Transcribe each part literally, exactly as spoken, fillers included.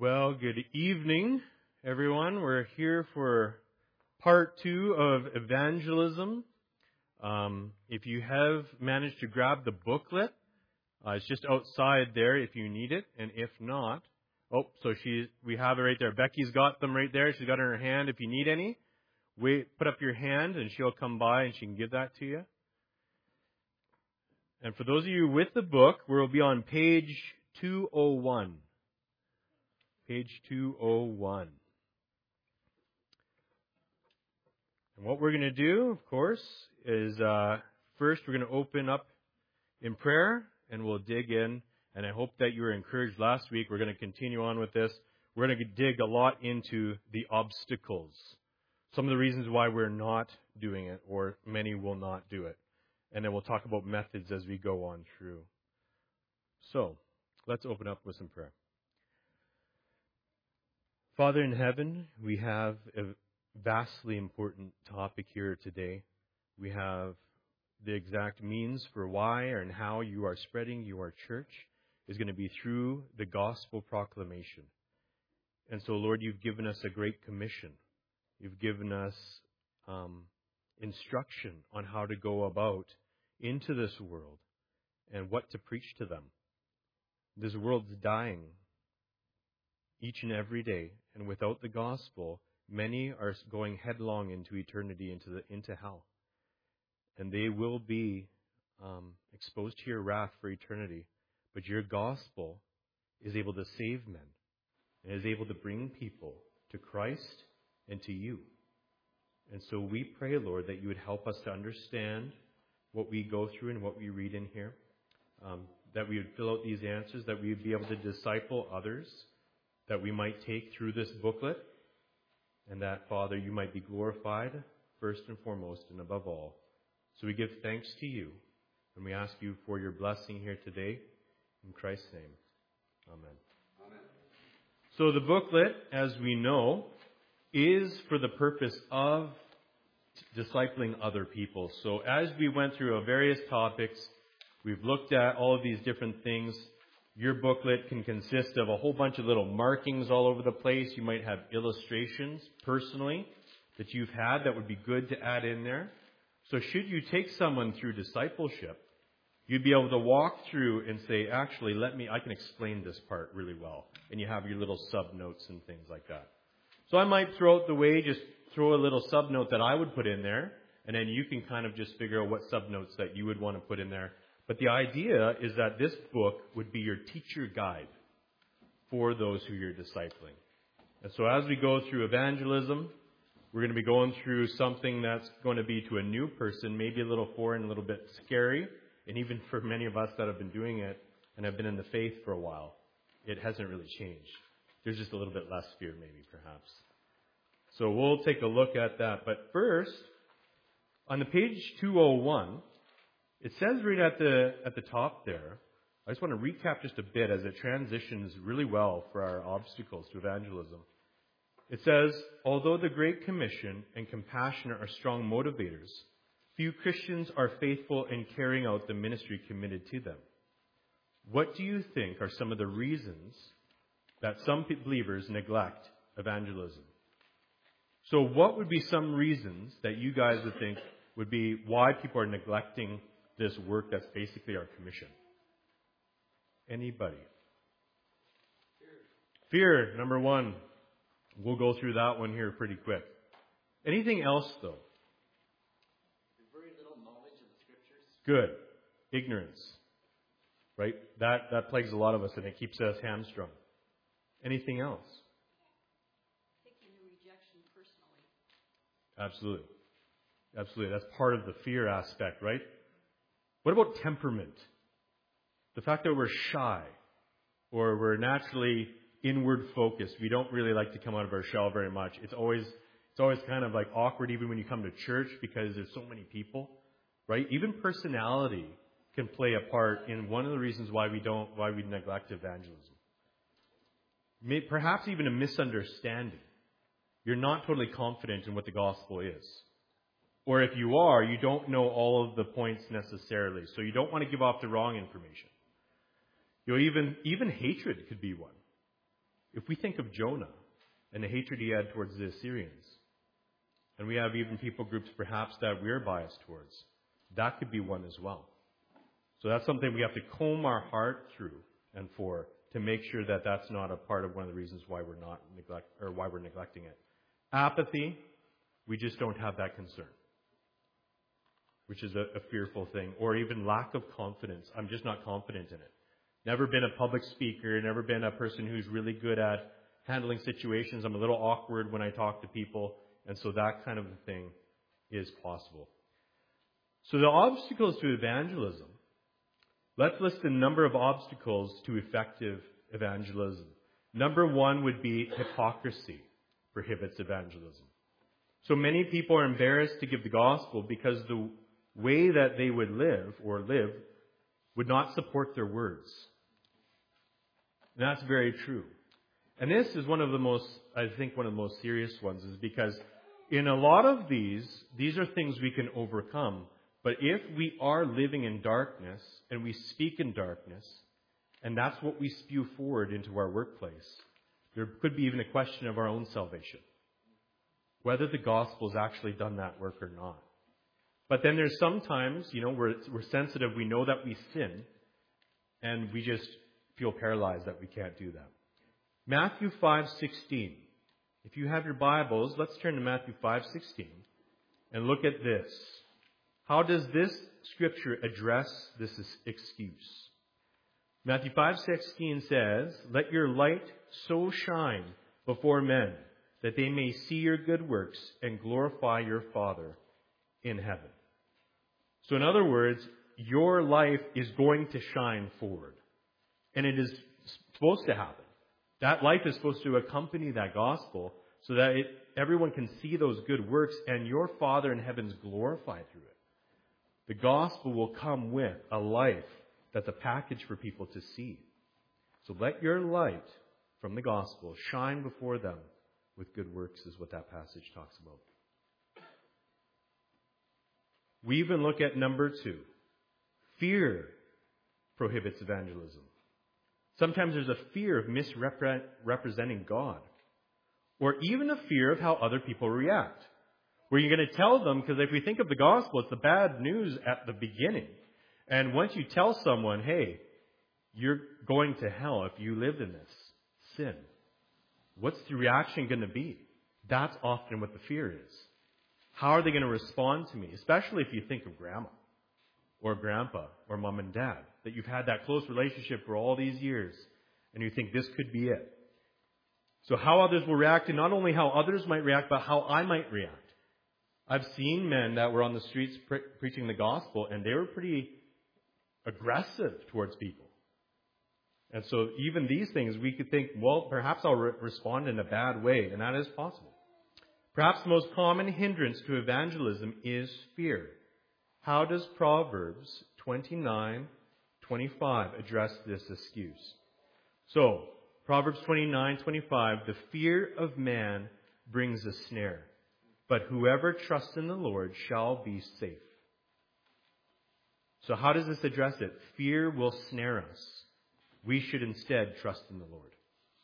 Well, good evening, everyone. We're here for part two of evangelism. Um, if you have managed to grab the booklet, uh, it's just outside there if you need it, and if not, oh, so she, we have it right there. Becky's got them right there. She's got it in her hand. If you need any, wait, put up your hand, and she'll come by and she can give that to you. And for those of you with the book, we'll be on page two oh one. Page two oh one. And what we're going to do, of course, is uh, first we're going to open up in prayer and we'll dig in. And I hope that you were encouraged last week. We're going to continue on with this. We're going to dig a lot into the obstacles. Some of the reasons why we're not doing it, or many will not do it. And then we'll talk about methods as we go on through. So, let's open up with some prayer. Father in heaven, we have a vastly important topic here today. We have the exact means for why and how you are spreading your church is going to be through the gospel proclamation. And so, Lord, you've given us a great commission. You've given us um, instruction on how to go about into this world and what to preach to them. This world's dying each and every day, and without the gospel, many are going headlong into eternity, into the into hell, and they will be um, exposed to your wrath for eternity. But your gospel is able to save men, and is able to bring people to Christ and to you. And so we pray, Lord, that you would help us to understand what we go through and what we read in here, um, that we would fill out these answers, that we would be able to disciple others, that we might take through this booklet, and that, Father, you might be glorified first and foremost and above all. So we give thanks to you, and we ask you for your blessing here today. In Christ's name, amen. Amen. So the booklet, as we know, is for the purpose of discipling other people. So as we went through various topics, we've looked at all of these different things. Your booklet can consist of a whole bunch of little markings all over the place. You might have illustrations personally that you've had that would be good to add in there. So should you take someone through discipleship, you'd be able to walk through and say, actually, let me, I can explain this part really well. And you have your little sub-notes and things like that. So I might throw out the way, just throw a little sub-note that I would put in there, and then you can kind of just figure out what sub-notes that you would want to put in there. But the idea is that this book would be your teacher guide for those who you're discipling. And so as we go through evangelism, we're going to be going through something that's going to be to a new person, maybe a little foreign, a little bit scary. And even for many of us that have been doing it and have been in the faith for a while, it hasn't really changed. There's just a little bit less fear maybe, perhaps. So we'll take a look at that. But first, on the page two oh one, it says right at the at the top there, I just want to recap just a bit as it transitions really well for our obstacles to evangelism. It says, although the Great Commission and compassion are strong motivators, few Christians are faithful in carrying out the ministry committed to them. What do you think are some of the reasons that some believers neglect evangelism? So what would be some reasons that you guys would think would be why people are neglecting this work that's basically our commission? Anybody? Fear. Fear, number one. We'll go through that one here pretty quick. Anything else, though? Very little knowledge of the Scriptures. Good. Ignorance. Right? That that plagues a lot of us, and it keeps us hamstrung. Anything else? Taking the rejection personally. Absolutely. Absolutely. That's part of the fear aspect, right? What about temperament? The fact that we're shy, or we're naturally inward focused. We don't really like to come out of our shell very much. It's always it's always kind of like awkward even when you come to church because there's so many people, right? Even personality can play a part in one of the reasons why we don't why we neglect evangelism. May, perhaps even a misunderstanding. You're not totally confident in what the gospel is. Or if you are, you don't know all of the points necessarily. So you don't want to give off the wrong information. You know, even even hatred could be one. If we think of Jonah and the hatred he had towards the Assyrians, and we have even people groups perhaps that we're biased towards, that could be one as well. So that's something we have to comb our heart through and for to make sure that that's not a part of one of the reasons why we're not neglect or why we're neglecting it. Apathy, we just don't have that concern, which is a, a fearful thing, or even lack of confidence. I'm just not confident in it. Never been a public speaker, never been a person who's really good at handling situations. I'm a little awkward when I talk to people, and so that kind of thing is possible. So the obstacles to evangelism. Let's list a number of obstacles to effective evangelism. Number one would be hypocrisy prohibits evangelism. So many people are embarrassed to give the gospel because the way that they would live or live would not support their words. And that's very true. And this is one of the most, I think one of the most serious ones, is because in a lot of these, these are things we can overcome. But if we are living in darkness and we speak in darkness, and that's what we spew forward into our workplace, there could be even a question of our own salvation, whether the gospel has actually done that work or not. But then there's sometimes, you know, we're, we're sensitive, we know that we sin, and we just feel paralyzed that we can't do that. Matthew five sixteen. If you have your Bibles, let's turn to Matthew five sixteen and look at this. How does this scripture address this excuse? Matthew five sixteen says, "Let your light so shine before men that they may see your good works and glorify your Father in heaven." So in other words, your life is going to shine forward. And it is supposed to happen. That life is supposed to accompany that gospel so that it, everyone can see those good works and your Father in heaven is glorified through it. The gospel will come with a life that's a package for people to see. So let your light from the gospel shine before them with good works, is what that passage talks about. We even look at number two. Fear prohibits evangelism. Sometimes there's a fear of misrepresenting God, or even a fear of how other people react. Where you're going to tell them, because if we think of the gospel, it's the bad news at the beginning. And once you tell someone, hey, you're going to hell if you live in this sin, what's the reaction going to be? That's often what the fear is. How are they going to respond to me? Especially if you think of grandma or grandpa or mom and dad, that you've had that close relationship for all these years, and you think this could be it. So how others will react, and not only how others might react, but how I might react. I've seen men that were on the streets pre- preaching the gospel, and they were pretty aggressive towards people. And so even these things, we could think, well, perhaps I'll re- respond in a bad way, and that is possible. Perhaps the most common hindrance to evangelism is fear. How does Proverbs twenty-nine twenty-five address this excuse? So, Proverbs twenty-nine twenty-five, "The fear of man brings a snare, but whoever trusts in the Lord shall be safe." So how does this address it? Fear will snare us. We should instead trust in the Lord.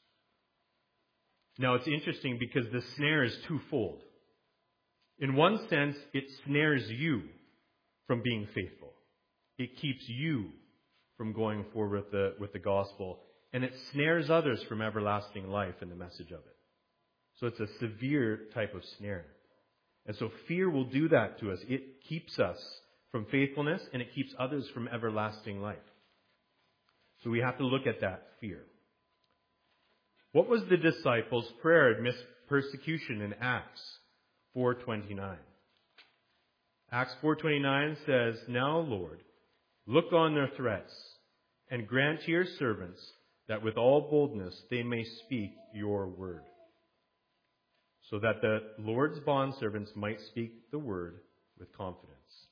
Now it's interesting because the snare is twofold. In one sense, it snares you from being faithful. It keeps you from going forward with the, with the gospel. And it snares others from everlasting life in the message of it. So it's a severe type of snare. And so fear will do that to us. It keeps us from faithfulness, and it keeps others from everlasting life. So we have to look at that fear. What was the disciples' prayer amidst persecution in Acts four twenty-nine? Acts four twenty-nine says, "Now, Lord, look on their threats, and grant to your servants that with all boldness they may speak your word." So that the Lord's bondservants might speak the word with confidence.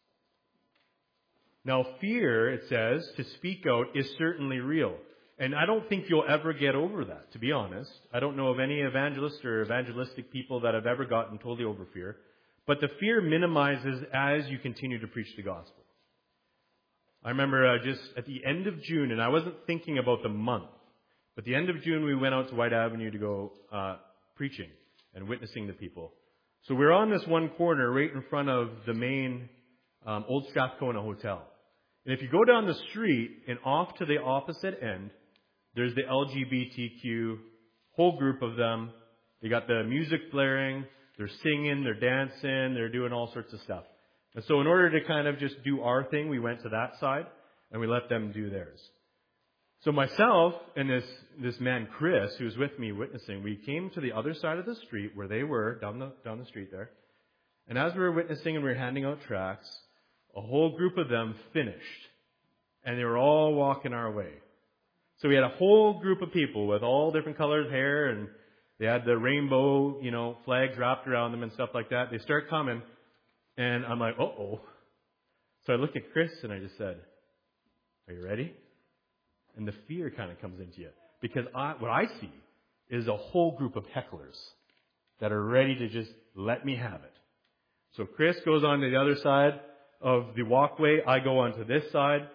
Now, fear, it says, to speak out is certainly real. And I don't think you'll ever get over that, to be honest. I don't know of any evangelists or evangelistic people that have ever gotten totally over fear. But the fear minimizes as you continue to preach the gospel. I remember uh, just at the end of June, and I wasn't thinking about the month, But the end of June, we went out to White Avenue to go uh, preaching and witnessing to people. So we're on this one corner right in front of the main um, Old Strathcona Hotel. And if you go down the street and off to the opposite end, there's the L G B T Q, whole group of them. They got the music blaring, they're singing, they're dancing, they're doing all sorts of stuff. And so in order to kind of just do our thing, we went to that side and we let them do theirs. So myself and this, this man, Chris, who was with me witnessing, we came to the other side of the street where they were, down the, down the street there. And as we were witnessing and we were handing out tracts, a whole group of them finished. And they were all walking our way. So we had a whole group of people with all different colored hair, and they had the rainbow, you know, flags wrapped around them and stuff like that. They start coming, and I'm like, uh-oh. So I looked at Chris and I just said, are you ready? And the fear kind of comes into you. Because I, what I see is a whole group of hecklers that are ready to just let me have it. So Chris goes on to the other side of the walkway. I go onto this side.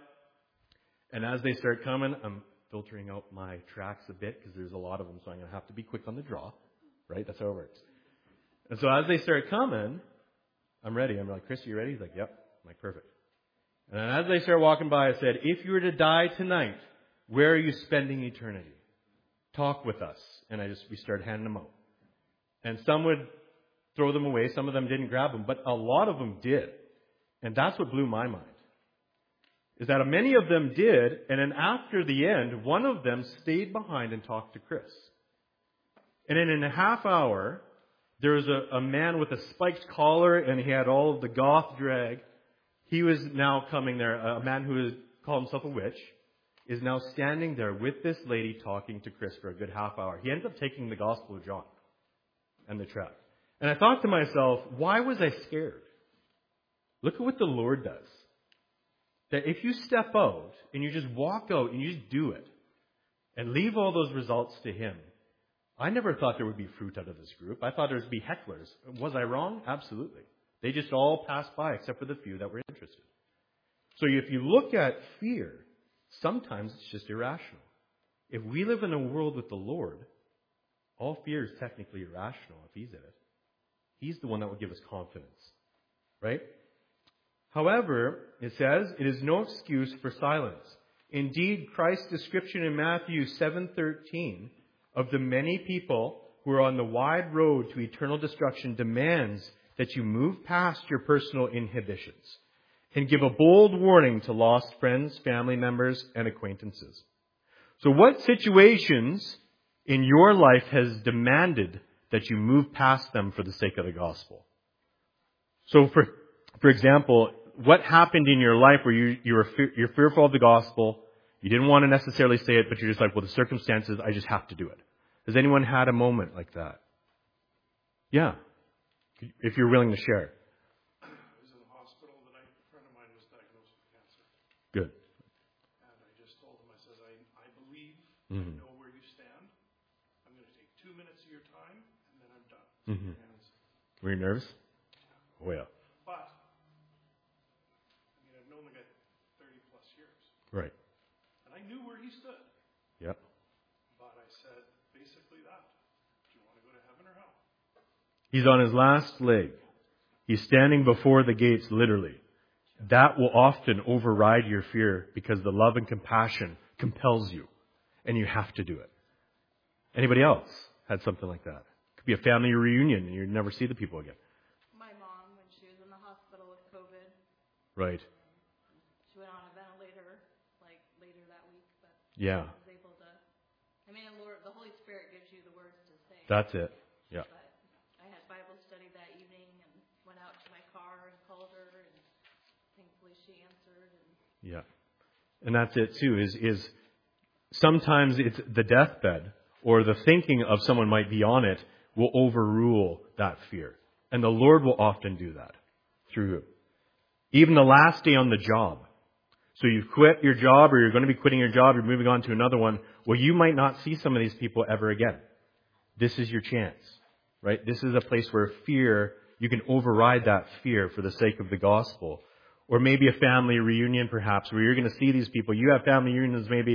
And as they start coming, I'm filtering out my tracks a bit because there's a lot of them, so I'm going to have to be quick on the draw. Right? That's how it works. And so as they start coming, I'm ready. I'm like, Chris, are you ready? He's like, yep. I'm like, perfect. And then as they start walking by, I said, if you were to die tonight, where are you spending eternity? Talk with us. And I just, we started handing them out. And some would throw them away. Some of them didn't grab them, but a lot of them did. And that's what blew my mind. Is that many of them did, and then after the end, one of them stayed behind and talked to Chris. And then in a half hour, there was a, a man with a spiked collar, and he had all of the goth drag. He was now coming there, a man who is, called himself a witch, is now standing there with this lady talking to Chris for a good half hour. He ends up taking the Gospel of John and the tract. And I thought to myself, why was I scared? Look at what the Lord does. That if you step out and you just walk out and you just do it and leave all those results to Him, I never thought there would be fruit out of this group. I thought there would be hecklers. Was I wrong? Absolutely. They just all passed by except for the few that were interested. So if you look at fear, sometimes it's just irrational. If we live in a world with the Lord, all fear is technically irrational if He's in it. He's the one that will give us confidence. Right? However, it says, it is no excuse for silence. Indeed, Christ's description in Matthew seven thirteen of the many people who are on the wide road to eternal destruction demands that you move past your personal inhibitions and give a bold warning to lost friends, family members, and acquaintances. So what situations in your life has demanded that you move past them for the sake of the gospel? So for, for example, what happened in your life where you, you were fe- you're fearful of the gospel, you didn't want to necessarily say it, but you're just like, well, the circumstances, I just have to do it. Has anyone had a moment like that? Yeah. If you're willing to share. I was in the hospital the night a friend of mine was diagnosed with cancer. Good. And I just told him, I says, I, I believe, Mm-hmm. I know where you stand. I'm going to take two minutes of your time, and then I'm done. Mm-hmm. And, Were you nervous? Oh, yeah. but, I mean, I've known the guy thirty plus years. Right. And I knew where he stood. Yep. But I said, basically that. Do you want to go to heaven or hell? He's on his last leg. He's standing before the gates, literally. That will often override your fear because the love and compassion compels you. And you have to do it. Anybody else had something like that? It could be a family reunion and you never see the people again. My mom, when she was in the hospital with COVID, Right. she went on a ventilator, like, later that week, but Yeah. I was able to, I mean, the Lord, the Holy Spirit gives you the words to say. That's it. Yeah. But I had Bible study that evening and went out to my car and called her, and thankfully she answered. And Yeah. And that's it too, is, is sometimes it's the deathbed or the thinking of someone might be on it will overrule that fear. And the Lord will often do that through you. Even the last day on the job. So you've quit your job or you're going to be quitting your job, you're moving on to another one. Well, you might not see some of these people ever again. This is your chance, right? This is a place where fear, you can override that fear for the sake of the gospel. Or maybe a family reunion perhaps where you're going to see these people. You have family reunions maybe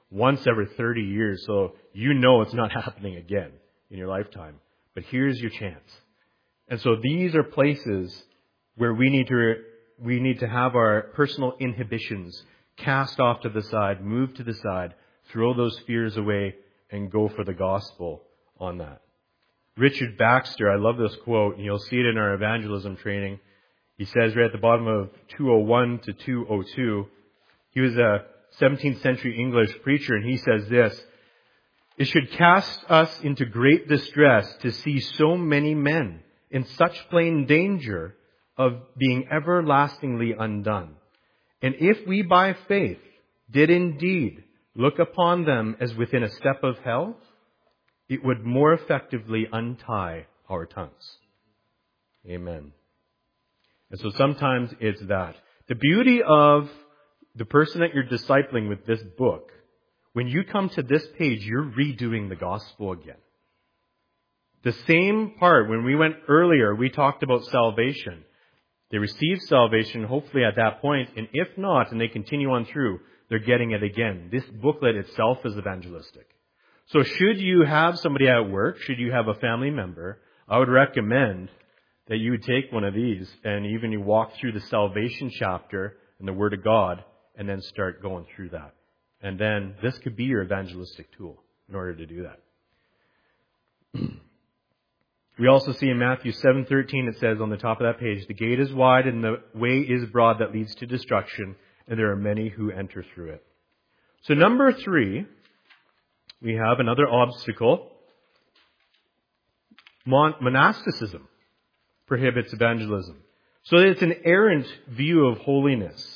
once every thirty years, so you know it's not happening again in your lifetime. But here's your chance. And so these are places where we need to we need to have our personal inhibitions cast off to the side, move to the side, throw those fears away, and go for the gospel on that. Richard Baxter, I love this quote, and you'll see it in our evangelism training. He says right at the bottom of two oh one to two oh two, he was a seventeenth century English preacher, and he says this: "It should cast us into great distress to see so many men in such plain danger of being everlastingly undone. And if we by faith did indeed look upon them as within a step of hell, it would more effectively untie our tongues." Amen. And so sometimes it's that. The beauty of the person that you're discipling with this book, when you come to this page, you're redoing the gospel again. The same part, when we went earlier, we talked about salvation. They receive salvation, hopefully at that point, and if not, and they continue on through, they're getting it again. This booklet itself is evangelistic. So should you have somebody at work, should you have a family member, I would recommend that you would take one of these and even you walk through the salvation chapter and the Word of God and then start going through that. And then this could be your evangelistic tool in order to do that. We also see in Matthew seven thirteen, it says on the top of that page, "The gate is wide and the way is broad that leads to destruction, and there are many who enter through it." So number three, we have another obstacle. Mon- monasticism prohibits evangelism. So it's an errant view of holiness.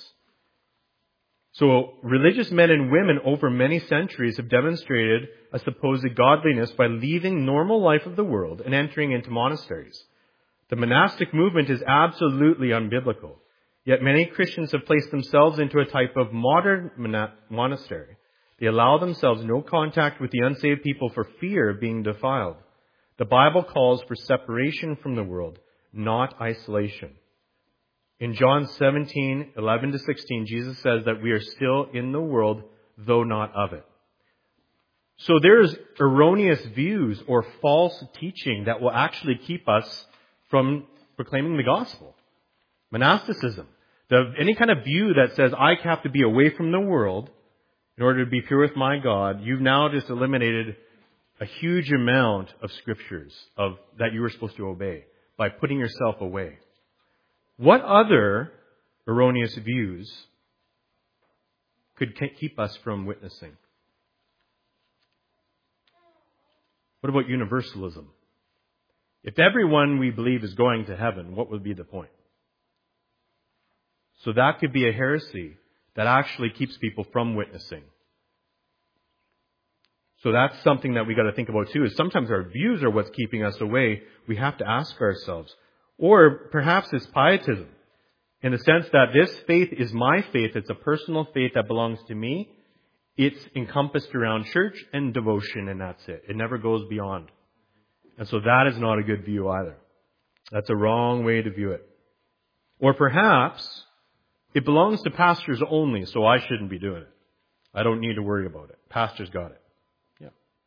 So religious men and women over many centuries have demonstrated a supposed godliness by leaving normal life of the world and entering into monasteries. The monastic movement is absolutely unbiblical. Yet many Christians have placed themselves into a type of modern mona- monastery. They allow themselves no contact with the unsaved people for fear of being defiled. The Bible calls for separation from the world, not isolation. In John seventeen, eleven to sixteen, Jesus says that we are still in the world, though not of it. So there's erroneous views or false teaching that will actually keep us from proclaiming the gospel. Monasticism. The, any kind of view that says I have to be away from the world in order to be pure with my God, you've now just eliminated a huge amount of scriptures of that you were supposed to obey by putting yourself away. What other erroneous views could keep us from witnessing? What about universalism? If everyone we believe is going to heaven, what would be the point? So that could be a heresy that actually keeps people from witnessing. So that's something that we got to think about too, is sometimes our views are what's keeping us away. We have to ask ourselves. Or perhaps it's pietism, in the sense that this faith is my faith. It's a personal faith that belongs to me. It's encompassed around church and devotion, and that's it. It never goes beyond. And so that is not a good view either. That's a wrong way to view it. Or perhaps it belongs to pastors only, so I shouldn't be doing it. I don't need to worry about it. Pastors got it. Yeah.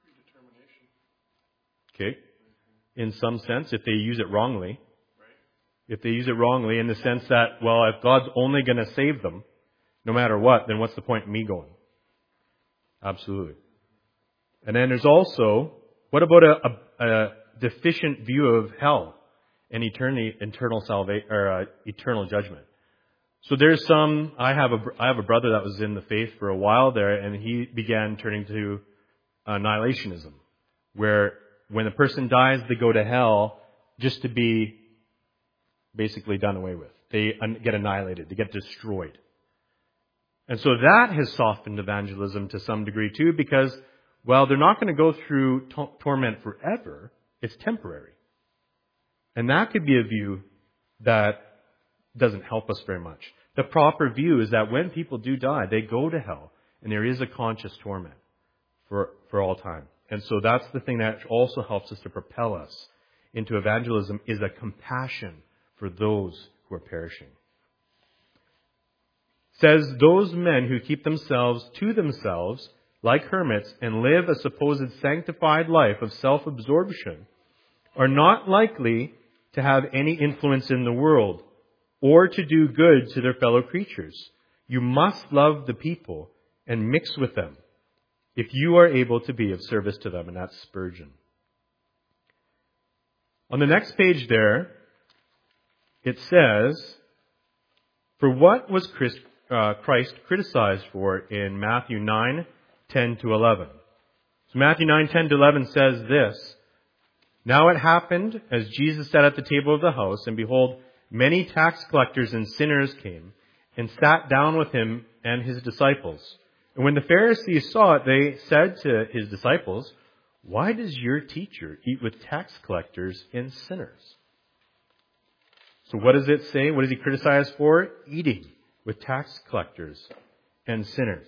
Okay. In some sense, if they use it wrongly. If they use it wrongly in the sense that, well, if God's only going to save them, no matter what, then what's the point in me going? Absolutely. And then there's also, what about a, a, a deficient view of hell and eternity, eternal salvation or uh, eternal judgment? So there's some. I have a I have a brother that was in the faith for a while there, and he began turning to annihilationism, where when a person dies, they go to hell just to be basically done away with. They get annihilated. They get destroyed. And so that has softened evangelism to some degree too, because, well, they're not going to go through to- torment forever. It's temporary. And that could be a view that doesn't help us very much. The proper view is that when people do die, they go to hell, and there is a conscious torment for, for all time. And so that's the thing that also helps us to propel us into evangelism, is a compassion for those who are perishing. It says, those men who keep themselves to themselves like hermits, and live a supposed sanctified life of self-absorption, are not likely to have any influence in the world or to do good to their fellow creatures. You must love the people and mix with them if you are able to be of service to them. And that's Spurgeon. On the next page there, it says, for what was Christ, uh, Christ criticized for in Matthew nine, ten to eleven? So Matthew nine, ten to eleven says this, now it happened, as Jesus sat at the table of the house, and behold, many tax collectors and sinners came and sat down with him and his disciples. And when the Pharisees saw it, they said to his disciples, why does your teacher eat with tax collectors and sinners? So what does it say? What is he criticized for? Eating with tax collectors and sinners.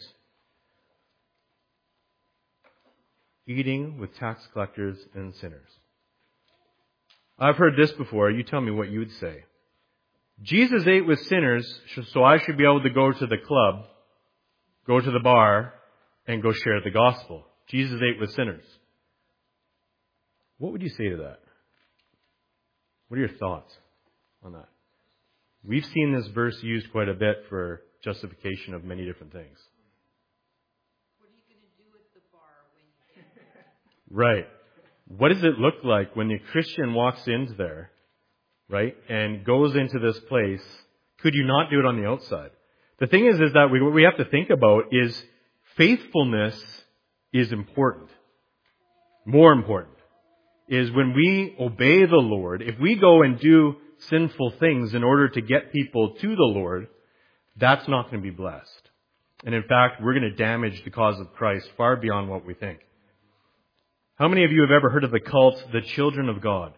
Eating with tax collectors and sinners. I've heard this before. You tell me what you would say. Jesus ate with sinners, so I should be able to go to the club, go to the bar, and go share the gospel. Jesus ate with sinners. What would you say to that? What are your thoughts on that? We've seen this verse used quite a bit for justification of many different things. What are you going to do at the bar when you get there? Right. What does it look like when the Christian walks into there, right, and goes into this place? Could you not do it on the outside? The thing is, is that we, what we have to think about is faithfulness is important. More important is when we obey the Lord, if we go and do sinful things in order to get people to the Lord, that's not going to be blessed. And in fact, we're going to damage the cause of Christ far beyond what we think. How many of you have ever heard of the cult, the Children of God?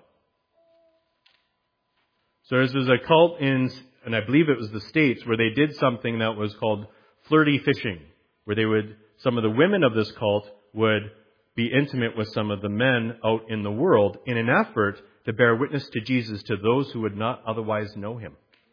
So there was a cult in, and I believe it was the States, where they did something that was called flirty fishing, where they would, some of the women of this cult would be intimate with some of the men out in the world in an effort to bear witness to Jesus to those who would not otherwise know him.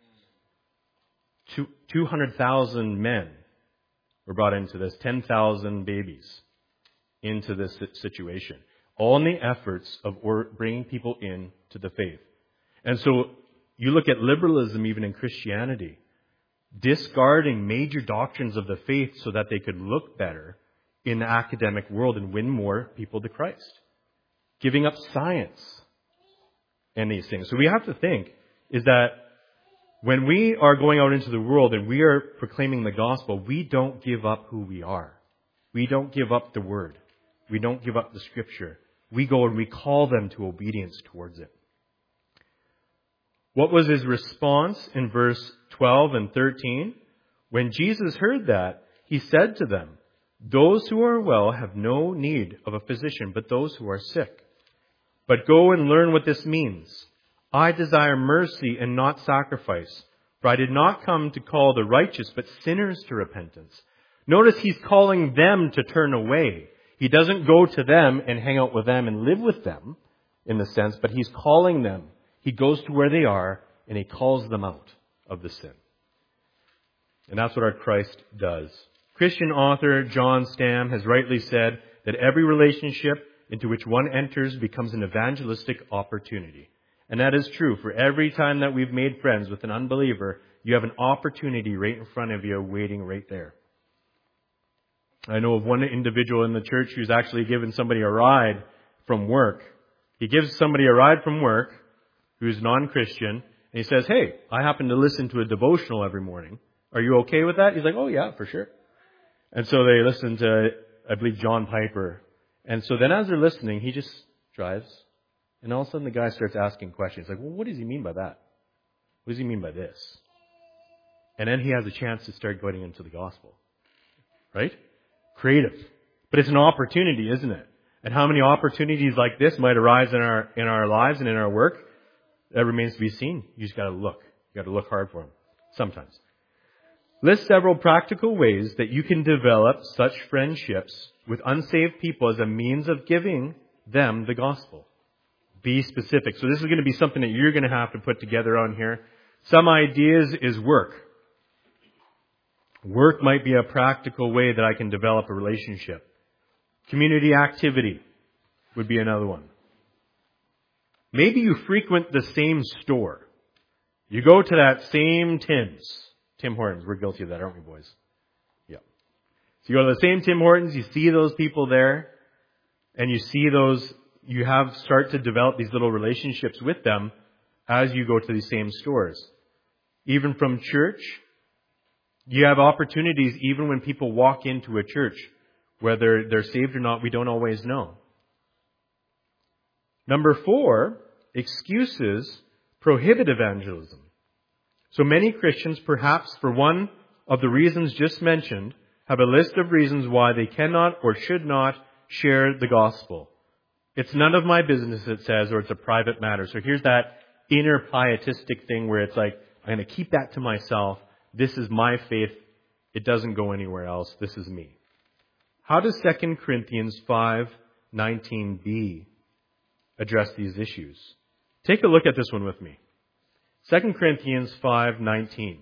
Two hundred thousand men were brought into this, ten thousand babies into this situation, all in the efforts of bringing people in to the faith. And so you look at liberalism even in Christianity, discarding major doctrines of the faith so that they could look better in the academic world and win more people to Christ. Giving up science and these things. So we have to think is that when we are going out into the world and we are proclaiming the gospel, we don't give up who we are. We don't give up the word. We don't give up the scripture. We go and we call them to obedience towards it. What was his response in verse twelve and thirteen? When Jesus heard that, he said to them, those who are well have no need of a physician, but those who are sick. But go and learn what this means. I desire mercy and not sacrifice, for I did not come to call the righteous, but sinners to repentance. Notice he's calling them to turn away. He doesn't go to them and hang out with them and live with them, in the sense, but he's calling them. He goes to where they are, and he calls them out of the sin. And that's what our Christ does. Christian author John Stam has rightly said that every relationship into which one enters becomes an evangelistic opportunity. And that is true. For every time that we've made friends with an unbeliever, you have an opportunity right in front of you waiting right there. I know of one individual in the church who's actually given somebody a ride from work. He gives somebody a ride from work who's non-Christian, and he says, hey, I happen to listen to a devotional every morning. Are you okay with that? He's like, oh yeah, for sure. And so they listen to, I believe, John Piper. And so then as they're listening, he just drives. And all of a sudden the guy starts asking questions. Like, well, what does he mean by that? What does he mean by this? And then he has a chance to start going into the gospel. Right? Creative. But it's an opportunity, isn't it? And how many opportunities like this might arise in our in our lives and in our work? That remains to be seen. You just got to look. You got to look hard for them. Sometimes. List several practical ways that you can develop such friendships with unsaved people as a means of giving them the gospel. Be specific. So this is going to be something that you're going to have to put together on here. Some ideas is work. Work might be a practical way that I can develop a relationship Community activity would be another one. Maybe you frequent the same store. You go to that same Tim's. Tim Hortons. We're guilty of that, aren't we, boys? Yeah. So you go to the same Tim Hortons, you see those people there, and you see those, you have start to develop these little relationships with them as you go to these same stores. Even from church, you have opportunities even when people walk into a church. Whether they're saved or not, we don't always know. Number four, excuses prohibit evangelism. So many Christians, perhaps for one of the reasons just mentioned, have a list of reasons why they cannot or should not share the gospel. It's none of my business, it says, or it's a private matter. So here's that inner pietistic thing where it's like, I'm going to keep that to myself. This is my faith. It doesn't go anywhere else. This is me. How does Second Corinthians five nineteen b address these issues? Take a look at this one with me. Second Corinthians five nineteen.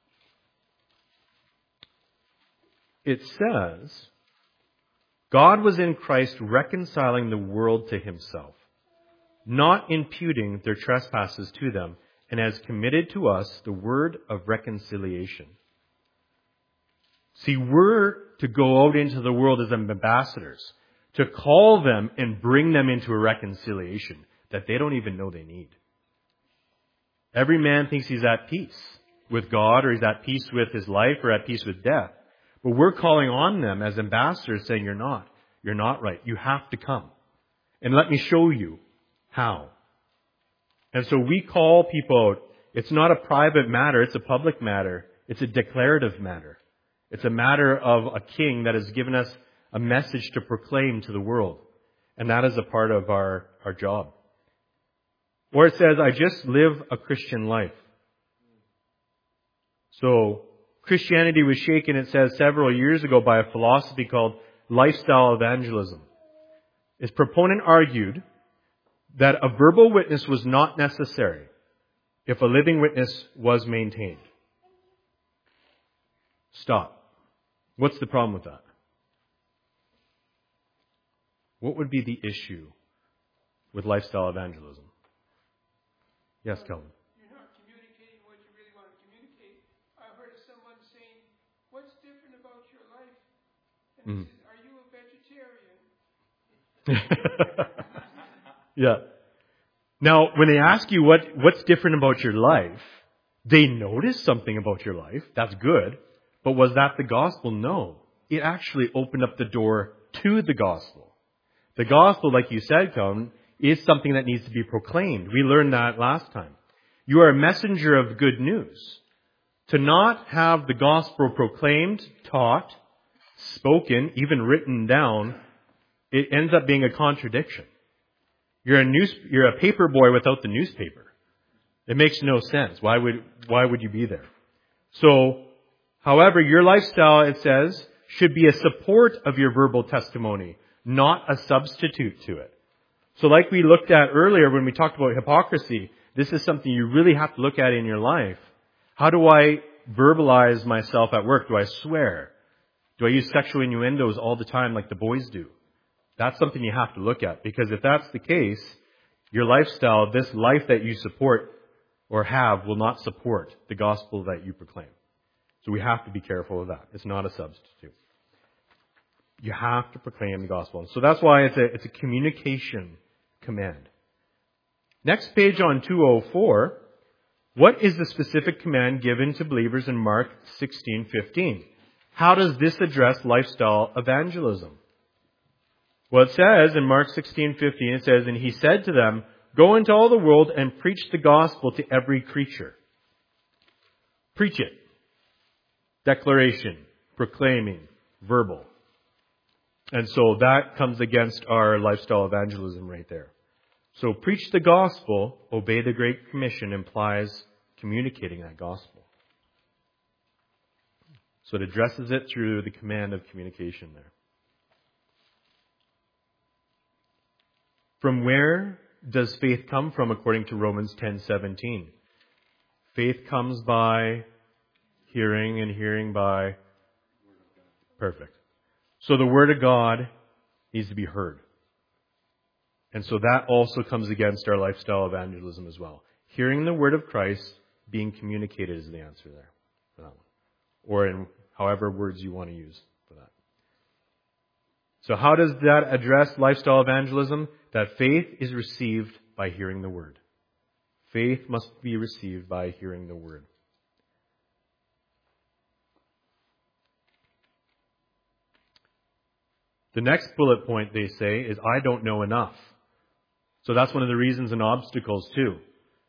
It says, God was in Christ reconciling the world to himself, not imputing their trespasses to them, and has committed to us the word of reconciliation. See, we're to go out into the world as ambassadors, to call them and bring them into a reconciliation that they don't even know they need. Every man thinks he's at peace with God, or he's at peace with his life, or at peace with death. But we're calling on them as ambassadors saying, you're not. You're not right. You have to come. And let me show you how. And so we call people out. It's not a private matter. It's a public matter. It's a declarative matter. It's a matter of a king that has given us a message to proclaim to the world. And that is a part of our, our job. Or it says, I just live a Christian life. So Christianity was shaken, it says, several years ago by a philosophy called lifestyle evangelism. Its proponent argued that a verbal witness was not necessary if a living witness was maintained. Stop. What's the problem with that? What would be the issue with lifestyle evangelism? Yes, Kelvin. You're not communicating what you really want to communicate. I heard of someone saying, what's different about your life? And Mm. he says, are you a vegetarian? Yeah. Now, when they ask you what, what's different about your life, they notice something about your life. That's good. But was that the gospel? No. It actually opened up the door to the gospel. The gospel, like you said, Colin, is something that needs to be proclaimed. We learned that last time. You are a messenger of good news. To not have the gospel proclaimed, taught, spoken, even written down, it ends up being a contradiction. You're a news, you're a paper boy without the newspaper. It makes no sense. Why would, why would you be there? So, however, your lifestyle, it says, should be a support of your verbal testimony, not a substitute to it. So like we looked at earlier when we talked about hypocrisy, this is something you really have to look at in your life. How do I verbalize myself at work? Do I swear? Do I use sexual innuendos all the time like the boys do? That's something you have to look at, because if that's the case, your lifestyle, this life that you support or have, will not support the gospel that you proclaim. So we have to be careful of that. It's not a substitute. You have to proclaim the gospel. So that's why it's a, it's a communication command. Next page on two oh four. What is the specific command given to believers in Mark sixteen fifteen? How does this address lifestyle evangelism? Well, it says in Mark sixteen fifteen, it says, and he said to them, go into all the world and preach the gospel to every creature. Preach it. Declaration, proclaiming, verbal. And so that comes against our lifestyle evangelism right there. So preach the gospel, obey the Great Commission implies communicating that gospel. So it addresses it through the command of communication there. From where does faith come from according to Romans ten seventeen? Faith comes by hearing, and hearing by... Perfect. So the Word of God needs to be heard. And so that also comes against our lifestyle evangelism as well. Hearing the word of Christ being communicated is the answer there for that one. Or in however words you want to use for that. So how does that address lifestyle evangelism? That faith is received by hearing the word. Faith must be received by hearing the word. The next bullet point, they say, is I don't know enough. So that's one of the reasons and obstacles too.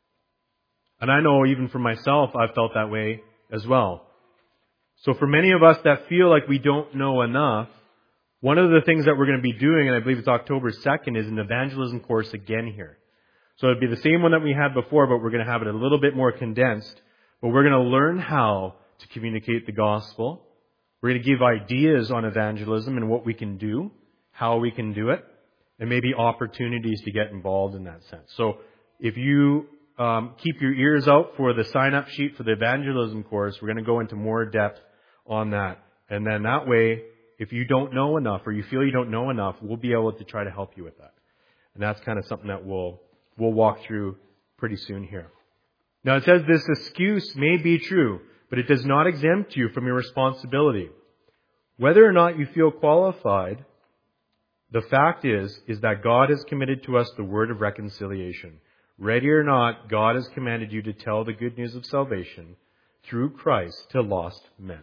And I know even for myself, I've felt that way as well. So for many of us that feel like we don't know enough, one of the things that we're going to be doing, and I believe it's October second, is an evangelism course again here. So it'd be the same one that we had before, but we're going to have it a little bit more condensed. But we're going to learn how to communicate the gospel. We're going to give ideas on evangelism and what we can do, how we can do it, and maybe opportunities to get involved in that sense. So if you um, keep your ears out for the sign-up sheet for the evangelism course, we're going to go into more depth on that. And then that way, if you don't know enough or you feel you don't know enough, we'll be able to try to help you with that. And that's kind of something that we'll we'll walk through pretty soon here. Now it says this excuse may be true, but it does not exempt you from your responsibility. Whether or not you feel qualified, the fact is, is that God has committed to us the word of reconciliation. Ready or not, God has commanded you to tell the good news of salvation through Christ to lost men.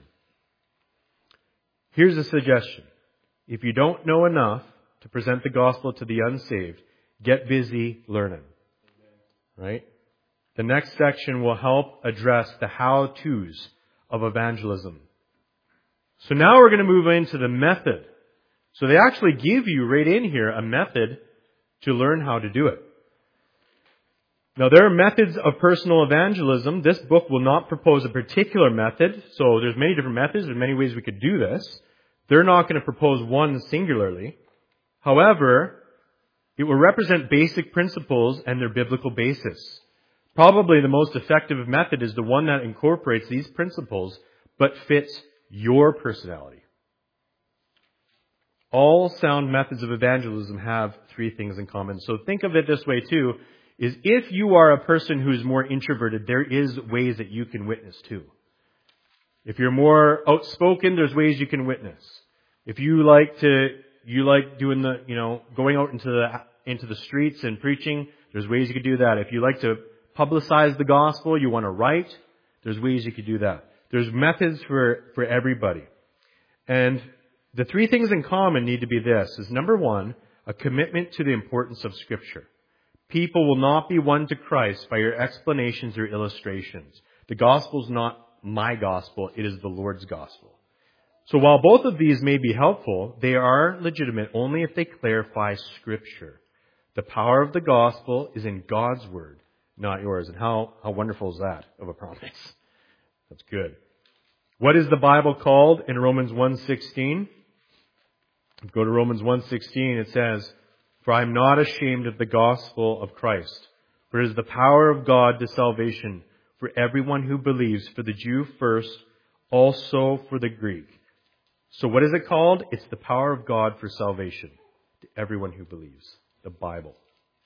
Here's a suggestion. If you don't know enough to present the gospel to the unsaved, get busy learning. Right? The next section will help address the how-tos of evangelism. So now we're going to move into the method. So they actually give you right in here a method to learn how to do it. Now there are methods of personal evangelism. This book will not propose a particular method. So there's many different methods. There's many ways we could do this. They're not going to propose one singularly. However, it will represent basic principles and their biblical basis. Probably the most effective method is the one that incorporates these principles but fits your personality. All sound methods of evangelism have three things in common. So think of it this way too, is if you are a person who's more introverted, there is ways that you can witness too. If you're more outspoken, there's ways you can witness. If you like to, you like doing the, you know, going out into the, into the streets and preaching, there's ways you could do that. If you like to publicize the gospel, you want to write, there's ways you could do that. There's methods for, for everybody. And the three things in common need to be this, is number one, a commitment to the importance of Scripture. People will not be won to Christ by your explanations or illustrations. The gospel is not my gospel, it is the Lord's gospel. So while both of these may be helpful, they are legitimate only if they clarify Scripture. The power of the gospel is in God's word, not yours. And how, how wonderful is that of a promise? That's good. What is the Bible called in Romans one sixteen? Go to Romans one sixteen. It says, "For I am not ashamed of the gospel of Christ, for it is the power of God to salvation for everyone who believes, for the Jew first, also for the Greek." So what is it called? It's the power of God for salvation to everyone who believes. The Bible.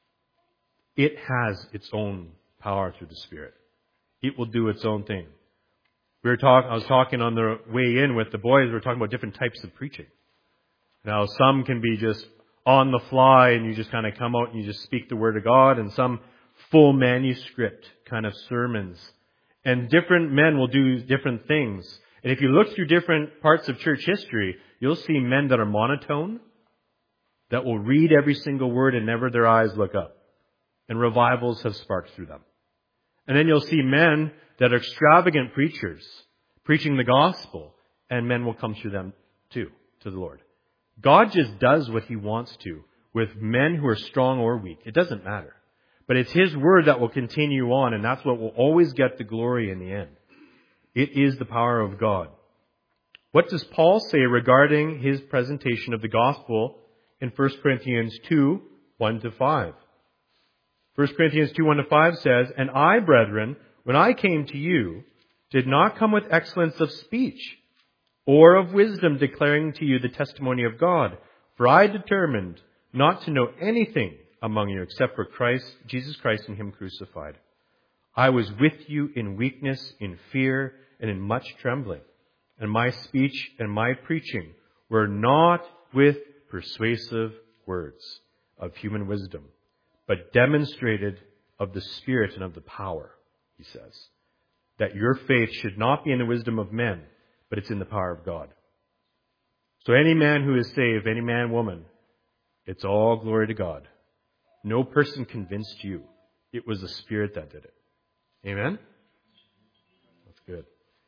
It has its own power through the Spirit. It will do its own thing. We were talking, I was talking on the way in with the boys, we were talking about different types of preaching. Now, some can be just on the fly and you just kind of come out and you just speak the Word of God, and some full manuscript kind of sermons. And different men will do different things. And if you look through different parts of church history, you'll see men that are monotone, that will read every single word and never their eyes look up. And revivals have sparked through them. And then you'll see men that are extravagant preachers, preaching the gospel, and men will come through them too, to the Lord. God just does what He wants to with men who are strong or weak. It doesn't matter. But it's His word that will continue on, and that's what will always get the glory in the end. It is the power of God. What does Paul say regarding his presentation of the gospel in First Corinthians two, one to five? First Corinthians two, one to five says, "And I, brethren, when I came to you, did not come with excellence of speech or of wisdom declaring to you the testimony of God. For I determined not to know anything among you except for Christ, Jesus Christ and Him crucified. I was with you in weakness, in fear, and in much trembling. And my speech and my preaching were not with persuasive words of human wisdom, but demonstrated of the Spirit and of the power, he says. That your faith should not be in the wisdom of men, but it's in the power of God. So any man who is saved, any man, woman, it's all glory to God. No person convinced you. It was the Spirit that did it. Amen? That's good.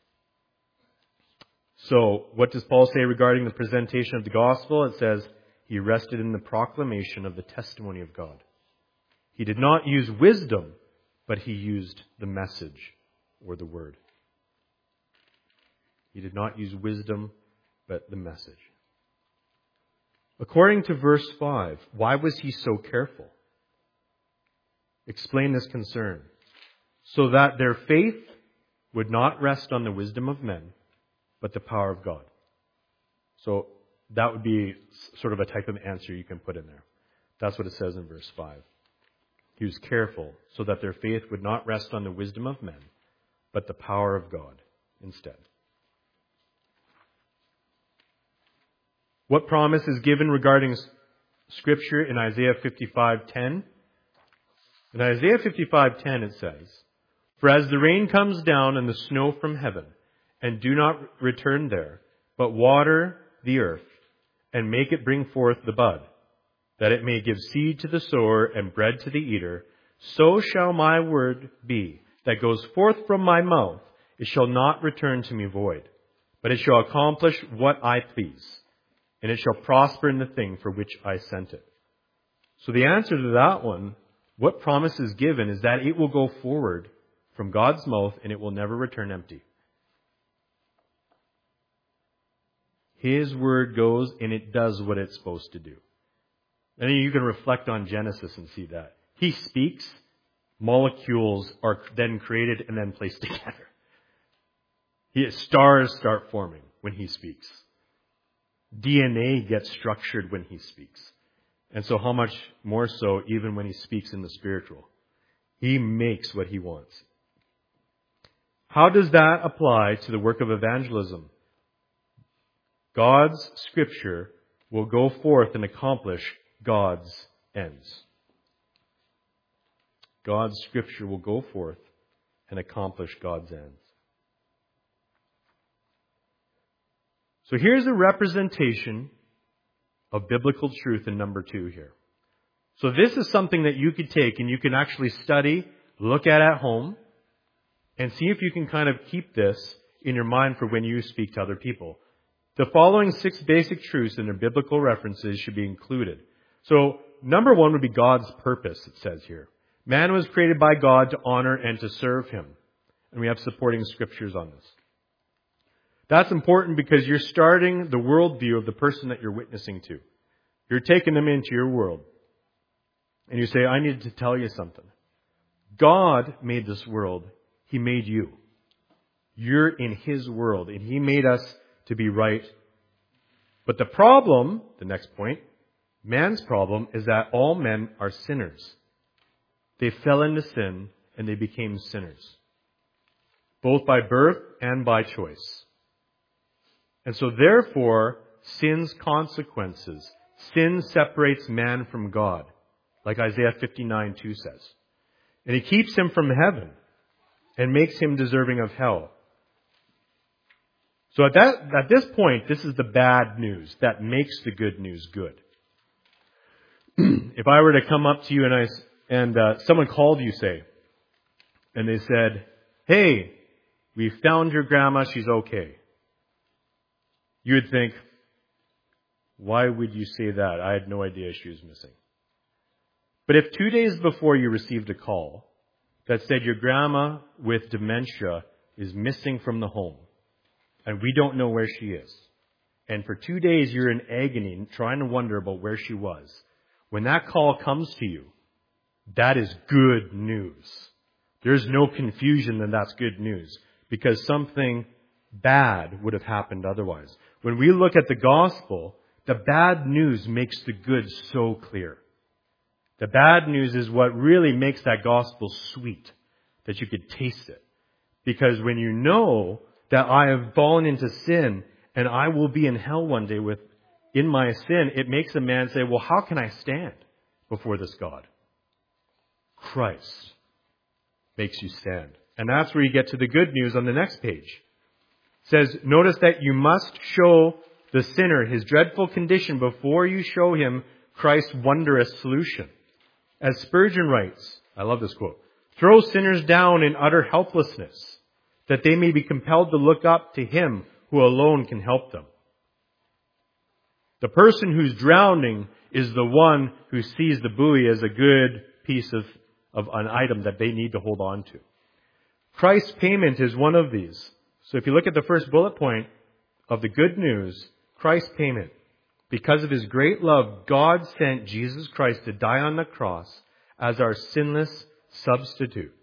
So, what does Paul say regarding the presentation of the gospel? It says, he rested in the proclamation of the testimony of God. He did not use wisdom, but he used the message or the word. He did not use wisdom, but the message. According to verse five, why was he so careful? Explain this concern. So that their faith would not rest on the wisdom of men, but the power of God. So that would be sort of a type of answer you can put in there. That's what it says in verse five. He was careful so that their faith would not rest on the wisdom of men, but the power of God instead. What promise is given regarding Scripture in Isaiah fifty-five ten? In Isaiah fifty-five ten it says, For as the rain comes down and the snow from heaven, and do not return there, but water the earth, and make it bring forth the bud, that it may give seed to the sower and bread to the eater, so shall my word be that goes forth from my mouth. It shall not return to me void, but it shall accomplish what I please, and it shall prosper in the thing for which I sent it. So the answer to that one, what promise is given, is that it will go forward from God's mouth and it will never return empty. His word goes and it does what it's supposed to do. And you can reflect on Genesis and see that. He speaks, molecules are then created and then placed together. He, stars start forming when he speaks. D N A gets structured when he speaks. And so how much more so even when he speaks in the spiritual? He makes what he wants. How does that apply to the work of evangelism? God's Scripture will go forth and accomplish God's ends. God's Scripture will go forth and accomplish God's ends. So here's a representation of biblical truth in number two here. So this is something that you could take and you can actually study, look at at home, and see if you can kind of keep this in your mind for when you speak to other people. The following six basic truths and their biblical references should be included. So number one would be God's purpose, it says here. Man was created by God to honor and to serve Him. And we have supporting scriptures on this. That's important because you're starting the worldview of the person that you're witnessing to. You're taking them into your world. And you say, I need to tell you something. God made this world. He made you. You're in His world. And He made us to be right. But the problem, the next point, man's problem is that all men are sinners. They fell into sin and they became sinners. Both by birth and by choice. And so therefore, sin's consequences. Sin separates man from God. Like Isaiah fifty-nine two says. And He keeps him from heaven. And makes him deserving of hell. So at that, at this point, this is the bad news that makes the good news good. If I were to come up to you and I, and uh, someone called you, say, and they said, hey, we found your grandma, she's okay. You would think, why would you say that? I had no idea she was missing. But if two days before you received a call that said your grandma with dementia is missing from the home, and we don't know where she is, and for two days you're in agony trying to wonder about where she was, when that call comes to you, that is good news. There's no confusion that that's good news, because something bad would have happened otherwise. When we look at the gospel, The bad news makes the good so clear. The bad news is what really makes that gospel sweet, that you could taste it. Because when you know that I have fallen into sin and I will be in hell one day with in my sin, it makes a man say, well, how can I stand before this God? Christ makes you stand. And that's where you get to the good news on the next page. It says, notice that you must show the sinner his dreadful condition before you show him Christ's wondrous solution. As Spurgeon writes, I love this quote, throw sinners down in utter helplessness, that they may be compelled to look up to him who alone can help them. The person who's drowning is the one who sees the buoy as a good piece of, of an item that they need to hold on to. Christ's payment is one of these. So if you look at the first bullet point of the good news, Christ's payment. Because of his great love, God sent Jesus Christ to die on the cross as our sinless substitute.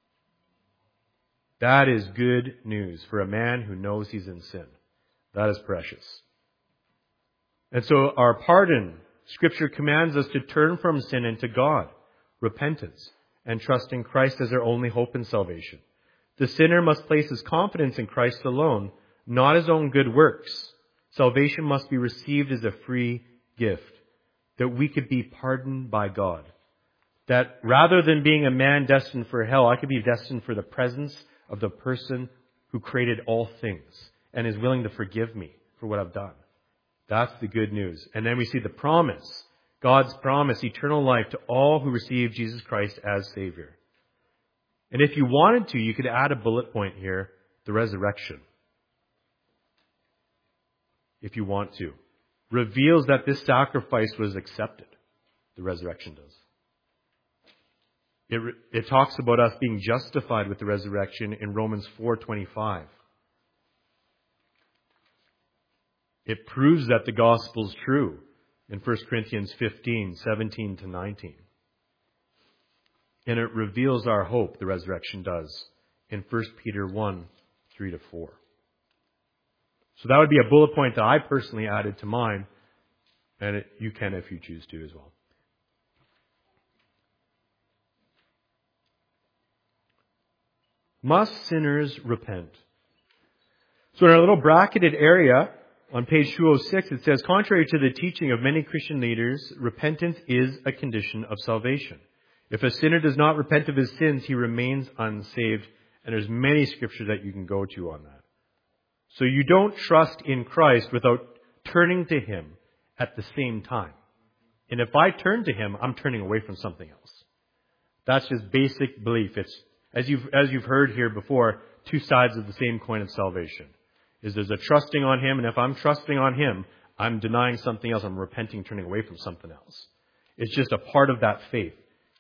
That is good news for a man who knows he's in sin. That is precious. And so our pardon, Scripture commands us to turn from sin into God, repentance, and trust in Christ as our only hope in salvation. The sinner must place his confidence in Christ alone, not his own good works. Salvation must be received as a free gift, that we could be pardoned by God. That rather than being a man destined for hell, I could be destined for the presence of the person who created all things and is willing to forgive me for what I've done. That's the good news. And then we see the promise, God's promise, eternal life to all who receive Jesus Christ as Savior. And if you wanted to, you could add a bullet point here, the resurrection. If you want to. Reveals that this sacrifice was accepted. The resurrection does. It, it talks about us being justified with the resurrection in Romans four twenty-five. It proves that the gospel is true in First Corinthians fifteen, seventeen to nineteen. And it reveals our hope, the resurrection does, in First Peter one, three to four. So that would be a bullet point that I personally added to mine, and it, you can if you choose to as well. Must sinners repent? So in our little bracketed area on page two oh six, it says, contrary to the teaching of many Christian leaders, repentance is a condition of salvation. If a sinner does not repent of his sins, he remains unsaved. And there's many scriptures that you can go to on that. So you don't trust in Christ without turning to him at the same time. And if I turn to him, I'm turning away from something else. That's just basic belief. It's, as you've, as you've heard here before, two sides of the same coin of salvation. Is there's a trusting on him, and if I'm trusting on him, I'm denying something else. I'm repenting, turning away from something else. It's just a part of that faith.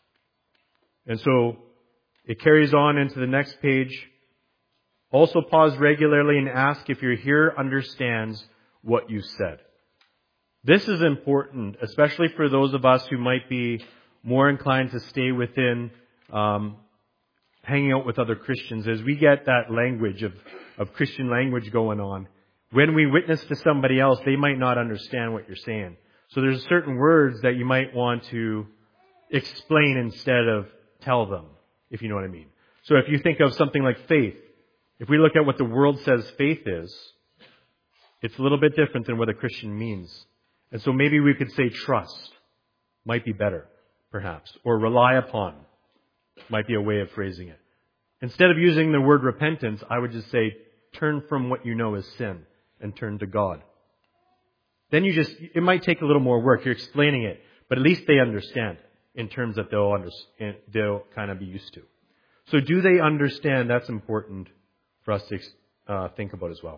And so it carries on into the next page. Also pause regularly and ask if your hearer understands what you said. This is important, especially for those of us who might be more inclined to stay within um, hanging out with other Christians. As we get that language of, of Christian language going on, when we witness to somebody else, they might not understand what you're saying. So there's certain words that you might want to explain instead of tell them, if you know what I mean. So if you think of something like faith, if we look at what the world says faith is, it's a little bit different than what a Christian means. And so maybe we could say trust might be better, perhaps. Or rely upon might be a way of phrasing it. Instead of using the word repentance, I would just say turn from what you know is sin and turn to God. Then you just, it might take a little more work. You're explaining it, but at least they understand in terms that they'll understand, they'll kind of be used to. So do they understand? That's important for us to uh, think about as well.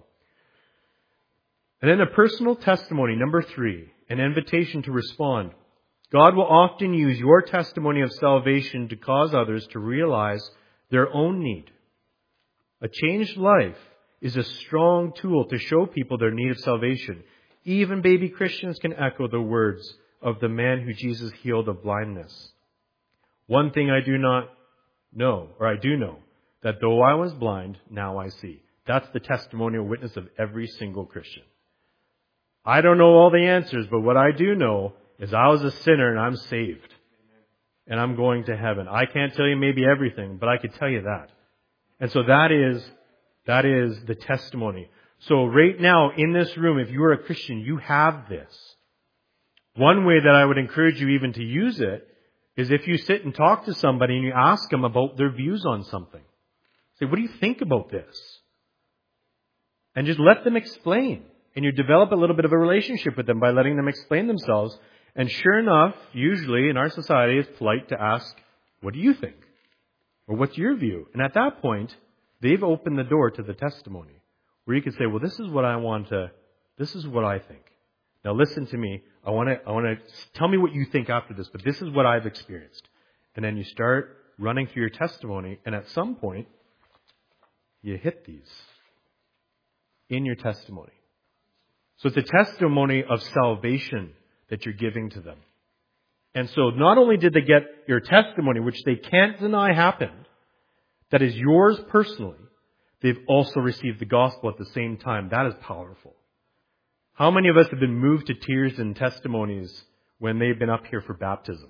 And then a personal testimony, number three, an invitation to respond. God will often use your testimony of salvation to cause others to realize their own need. A changed life is a strong tool to show people their need of salvation. Even baby Christians can echo the words of the man who Jesus healed of blindness. One thing I do not know, or I do know, that though I was blind, now I see. That's the testimonial witness of every single Christian. I don't know all the answers, but what I do know is I was a sinner and I'm saved. And I'm going to heaven. I can't tell you maybe everything, but I could tell you that. And so that is, that is the testimony. So right now in this room, if you are a Christian, you have this. One way that I would encourage you even to use it is if you sit and talk to somebody and you ask them about their views on something. Say, what do you think about this? And just let them explain. And you develop a little bit of a relationship with them by letting them explain themselves. And sure enough, usually in our society, it's polite to ask, what do you think? Or what's your view? And at that point, they've opened the door to the testimony. Where you can say, well, this is what I want to, this is what I think. Now listen to me. I want to, I want to, tell me what you think after this, but this is what I've experienced. And then you start running through your testimony, and at some point, you hit these in your testimony. So it's a testimony of salvation that you're giving to them. And so not only did they get your testimony, which they can't deny happened, that is yours personally, they've also received the gospel at the same time. That is powerful. How many of us have been moved to tears in testimonies when they've been up here for baptism?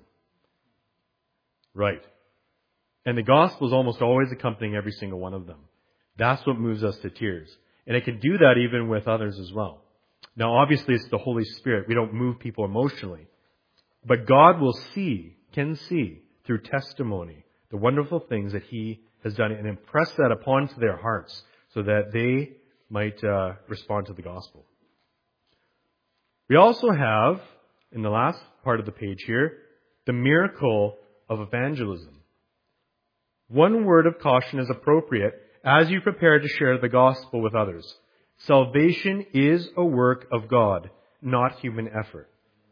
Right. And the gospel is almost always accompanying every single one of them. That's what moves us to tears. And it can do that even with others as well. Now, obviously, it's the Holy Spirit. We don't move people emotionally. But God will see, can see, through testimony, the wonderful things that He has done and impress that upon to their hearts so that they might uh, respond to the gospel. We also have, in the last part of the page here, the miracle of evangelism. One word of caution is appropriate as you prepare to share the gospel with others. Salvation is a work of God, not human effort.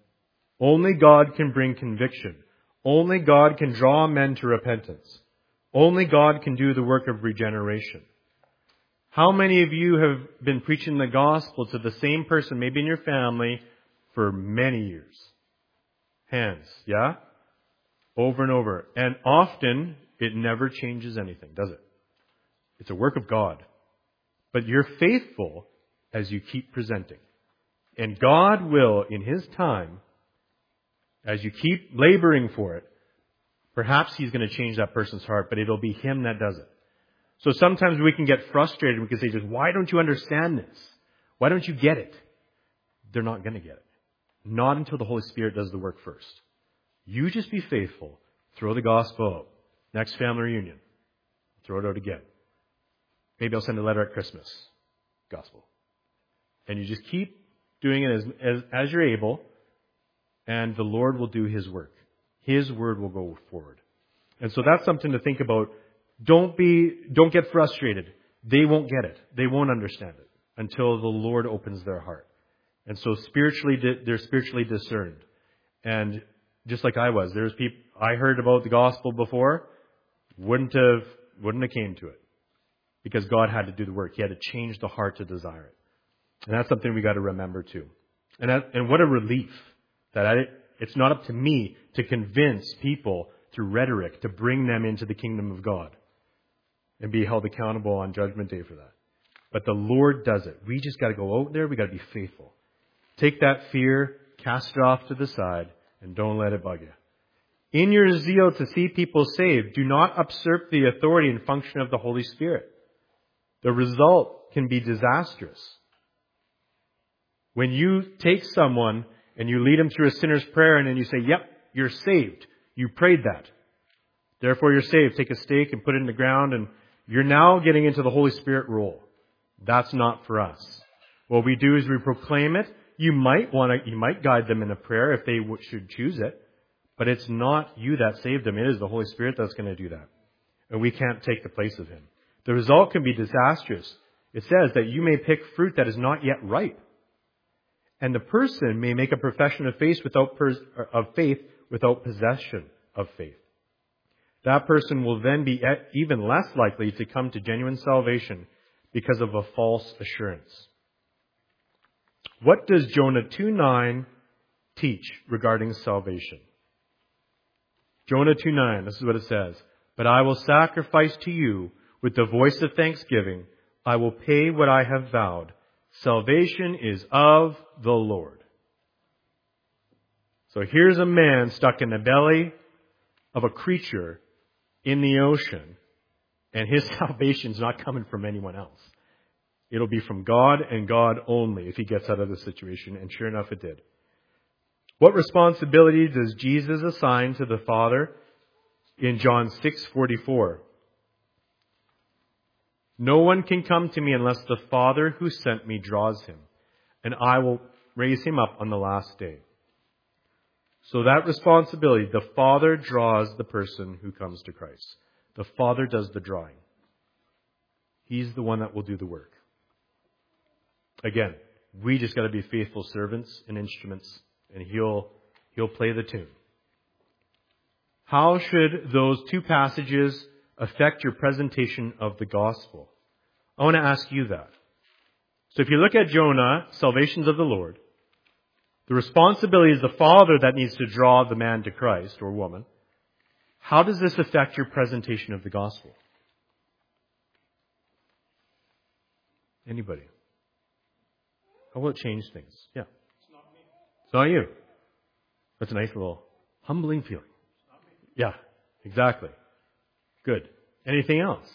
Only God can bring conviction. Only God can draw men to repentance. Only God can do the work of regeneration. How many of you have been preaching the gospel to the same person, maybe in your family, for many years? Hands, yeah? Over and over. And often, it never changes anything, does it? It's a work of God. But you're faithful as you keep presenting. And God will, in His time, as you keep laboring for it, perhaps He's going to change that person's heart, but it'll be Him that does it. So sometimes we can get frustrated. We can say, just, why don't you understand this? Why don't you get it? They're not going to get it. Not until the Holy Spirit does the work first. You just be faithful. Throw the gospel out. Next family reunion. Throw it out again. Maybe I'll send a letter at Christmas. Gospel. And you just keep doing it as, as, as you're able, and the Lord will do His work. His word will go forward. And so that's something to think about. Don't be, don't get frustrated. They won't get it. They won't understand it until the Lord opens their heart. And so spiritually, they're spiritually discerned. And just like I was, there's people, I heard about the gospel before, wouldn't have, wouldn't have came to it. Because God had to do the work. He had to change the heart to desire it. And that's something we got to remember too. And that, and what a relief that I, it's not up to me to convince people through rhetoric to bring them into the kingdom of God and be held accountable on Judgment Day for that. But the Lord does it. We just got to go out there. We got to be faithful. Take that fear, cast it off to the side, and don't let it bug you. In your zeal to see people saved, do not usurp the authority and function of the Holy Spirit. The result can be disastrous. When you take someone and you lead them through a sinner's prayer and then you say, yep, you're saved. You prayed that. Therefore you're saved. Take a stake and put it in the ground, and you're now getting into the Holy Spirit role. That's not for us. What we do is we proclaim it. You might want to, you might guide them in a prayer if they should choose it. But it's not you that saved them. It is the Holy Spirit that's going to do that. And we can't take the place of Him. The result can be disastrous. It says that you may pick fruit that is not yet ripe. And the person may make a profession of faith without, pers- of faith without possession of faith. That person will then be even less likely to come to genuine salvation because of a false assurance. What does Jonah two nine teach regarding salvation? Jonah two nine, this is what it says. But I will sacrifice to you with the voice of thanksgiving. I will pay what I have vowed. Salvation is of the Lord. So here's a man stuck in the belly of a creature in the ocean, and his salvation's not coming from anyone else. It'll be from God and God only if he gets out of the situation, and sure enough it did. What responsibility does Jesus assign to the Father in John six forty-four? No one can come to me unless the Father who sent me draws him, and I will raise him up on the last day. So that responsibility, the Father draws the person who comes to Christ. The Father does the drawing. He's the one that will do the work. Again, we just got to be faithful servants and instruments, and he'll, he'll play the tune. How should those two passages affect your presentation of the gospel? I want to ask you that. So if you look at Jonah, salvation's of the Lord. The responsibility is the Father that needs to draw the man to Christ or woman. How does this affect your presentation of the gospel? Anybody? How will it change things? Yeah. It's not me. It's not you. That's a nice little humbling feeling. It's not me. Yeah, exactly. Good. Anything else?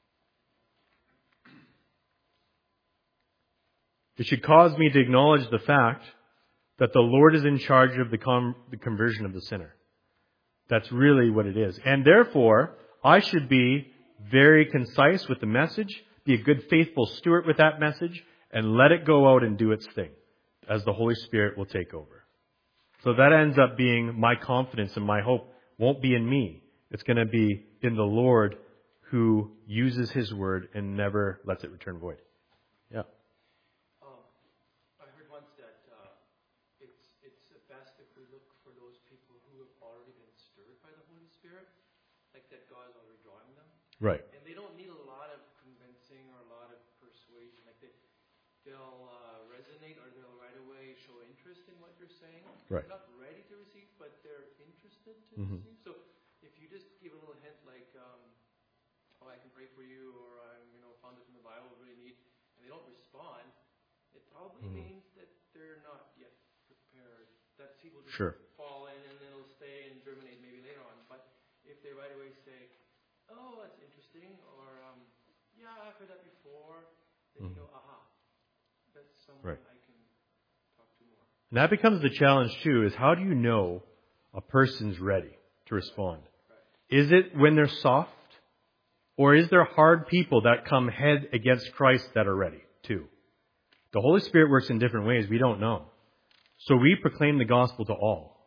It should cause me to acknowledge the fact that the Lord is in charge of the, com- the conversion of the sinner. That's really what it is. And therefore, I should be very concise with the message, be a good faithful steward with that message, and let it go out and do its thing, as the Holy Spirit will take over. So that ends up being my confidence, and my hope won't be in me. It's going to be in the Lord who uses His word and never lets it return void. Yeah. Um, I heard once that uh, it's it's best if we look for those people who have already been stirred by the Holy Spirit, like that God is already drawing them. Right. And they don't need a lot of convincing or a lot of persuasion. Like they, they'll uh, resonate or they'll right away show interest in what you're saying. Right. They're not ready to receive, but they're interested to Mm-hmm. receive. So if you just give a little hint like, um, oh, I can pray for you, or I'm, you know, found this in the Bible, really need, and they don't respond, it probably Mm-hmm. means that they're not yet prepared. That seed will just Sure. fall in and then it'll stay and germinate maybe later on. But if they right away say, oh, that's interesting, or um, yeah, I've heard that before, then Mm-hmm. you know, aha, that's someone Right. I can talk to more. And that becomes the challenge too, is how do you know a person's ready to respond? Is it when they're soft? Or is there hard people that come head against Christ that are ready too? The Holy Spirit works in different ways. We don't know. So we proclaim the gospel to all.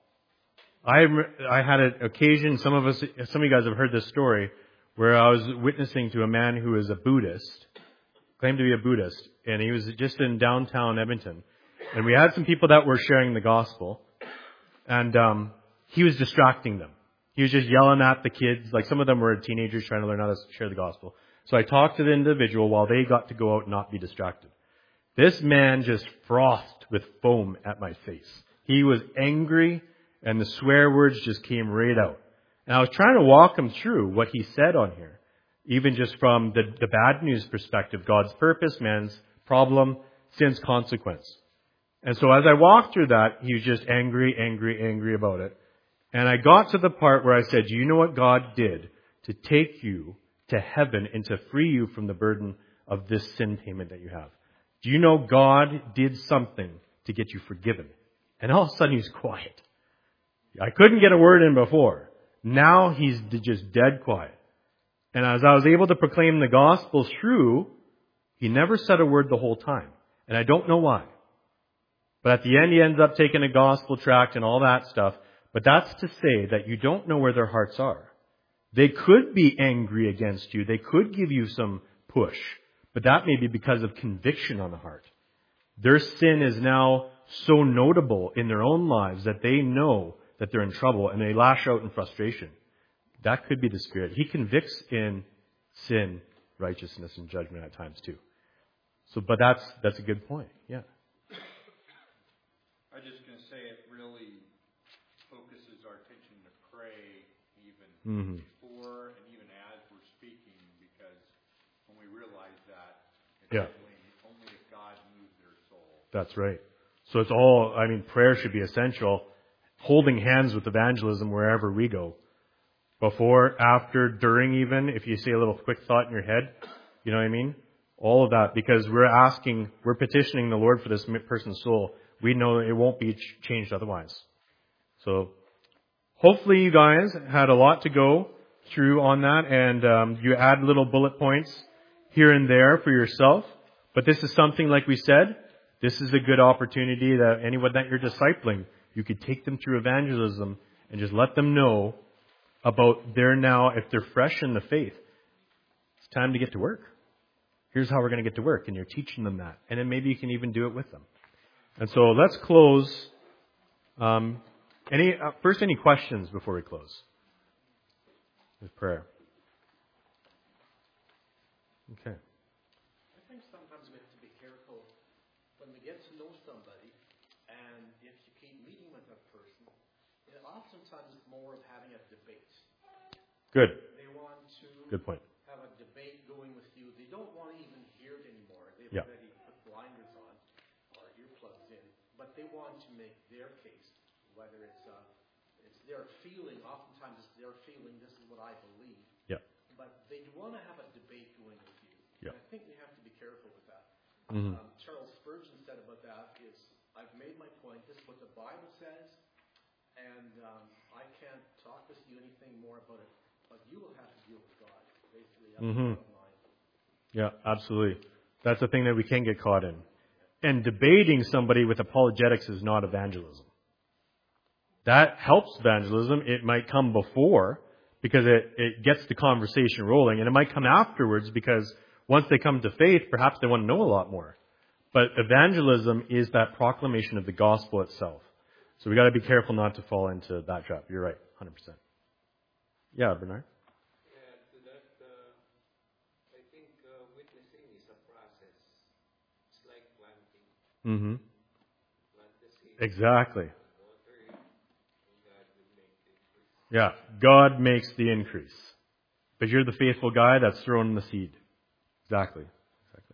I I had an occasion, some of us, some of you guys have heard this story, where I was witnessing to a man who is a Buddhist, claimed to be a Buddhist, and he was just in downtown Edmonton. And we had some people that were sharing the gospel, and um, he was distracting them. He was just yelling at the kids. Like some of them were teenagers trying to learn how to share the gospel. So I talked to the individual while they got to go out and not be distracted. This man just frothed with foam at my face. He was angry, and the swear words just came right out. And I was trying to walk him through what he said on here, even just from the, the bad news perspective, God's purpose, man's problem, sin's consequence. And so as I walked through that, he was just angry, angry, angry about it. And I got to the part where I said, do you know what God did to take you to heaven and to free you from the burden of this sin payment that you have? Do you know God did something to get you forgiven? And all of a sudden he's quiet. I couldn't get a word in before. Now he's just dead quiet. And as I was able to proclaim the gospel through, he never said a word the whole time. And I don't know why. But at the end he ends up taking a gospel tract and all that stuff. But that's to say that you don't know where their hearts are. They could be angry against you. They could give you some push. But that may be because of conviction on the heart. Their sin is now so notable in their own lives that they know that they're in trouble and they lash out in frustration. That could be the Spirit. He convicts in sin, righteousness, and judgment at times too. So, but that's that's a good point. Yeah. I was just going to say it really focuses our attention to pray even Mm-hmm. before and even as we're speaking, because when we realize that, it's Yeah. only, only if God moves their That's right. So it's all, I mean, prayer should be essential. Holding hands with evangelism wherever we go. Before, after, during even, if you say a little quick thought in your head, you know what I mean? All of that, because we're asking, we're petitioning the Lord for this person's soul. We know it won't be changed otherwise. So, hopefully you guys had a lot to go through on that, and um, you add little bullet points here and there for yourself. But this is something, like we said, this is a good opportunity that anyone that you're discipling, you could take them through evangelism and just let them know about their now, if they're fresh in the faith, it's time to get to work. Here's how we're going to get to work, and you're teaching them that. And then maybe you can even do it with them. And so let's close. Um, any uh, first, any questions before we close? With prayer. Okay. I think sometimes we have to be careful when we get to know somebody, and if you keep meeting with that person, it oftentimes is more of having a debate. Good. They want to Good point. have a debate going with you. They don't want to even hear it anymore. They've Yeah. already put blinders on or earplugs in, but they want to make their case, whether it's uh, it's their feeling. Oftentimes it's their feeling. This is what I believe. Yeah. But they want to have a debate going with you. Yeah. And I think we have to be careful with that. Mm-hmm. Um, Charles Spurgeon said about that is, I've made my point. This is what the Bible says, and um, I can't talk with you anything more about it. But you will have to deal with God. Basically, that's Mm-hmm. the bottom line. Yeah, absolutely. That's the thing that we can get caught in. And debating somebody with apologetics is not evangelism. That helps evangelism. It might come before because it, it gets the conversation rolling. And it might come afterwards because once they come to faith, perhaps they want to know a lot more. But evangelism is that proclamation of the gospel itself. So we got to be careful not to fall into that trap. You're right, one hundred percent. Yeah, Bernard? Yeah, to that, uh, I think uh, witnessing is a process. It's like planting. Mm-hmm. Plant the seed, Exactly. water it, and God will make the increase. Yeah, God makes the increase. But you're the faithful guy that's throwing the seed. Exactly. Exactly.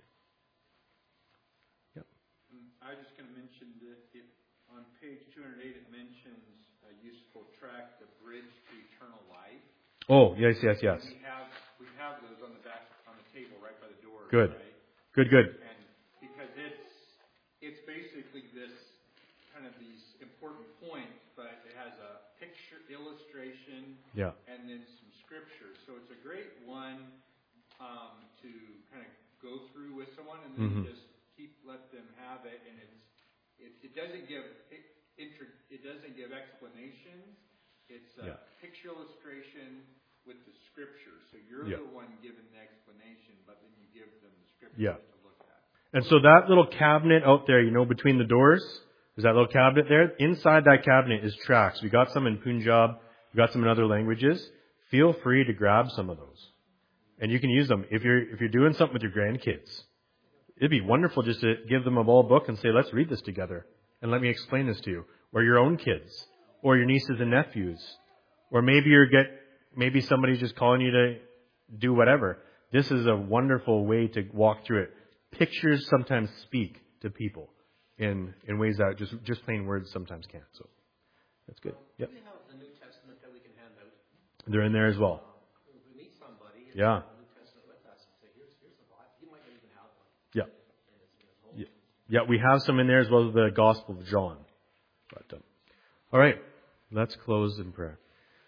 Yep. I was just going to mention that it, on page two hundred eight it mentions a useful tract, a bridge to eternal life. Oh, yes, yes, yes. We have we have those on the back on the table right by the door. Good. Right? Good, good. And because it's it's basically this kind of these important points, but it has a picture illustration Yeah. and then some scripture. So it's a great one um, to kind of go through with someone, and then Mhm. just keep let them have it. And it's it, it doesn't give it, intro, it doesn't give explanations. It's a Yeah. picture illustration with the scripture. So you're Yeah. the one giving the explanation, but then you give them the scripture Yeah. to look at. And so that little cabinet out there, you know, between the doors, there's that little cabinet there. Inside that cabinet is tracts. We got some in Punjab. We got some in other languages. Feel free to grab some of those. And you can use them. If you're, if you're doing something with your grandkids, it'd be wonderful just to give them a ball book and say, let's read this together. And let me explain this to you. Or your own kids. Or your nieces and nephews. Or maybe you're get, maybe somebody's just calling you to do whatever. This is a wonderful way to walk through it. Pictures sometimes speak to people in, in ways that just, just plain words sometimes can't. So that's good. Yep. We have the New Testament that we can hand out. They're in there as well. If we meet somebody, and Yeah. have the New Testament with us, and say, here's, here's the Bible. You might not even have one. Yeah. And it's in his home. Yeah. Yeah, we have some in there as well as the Gospel of John. But, um, all right, let's close in prayer.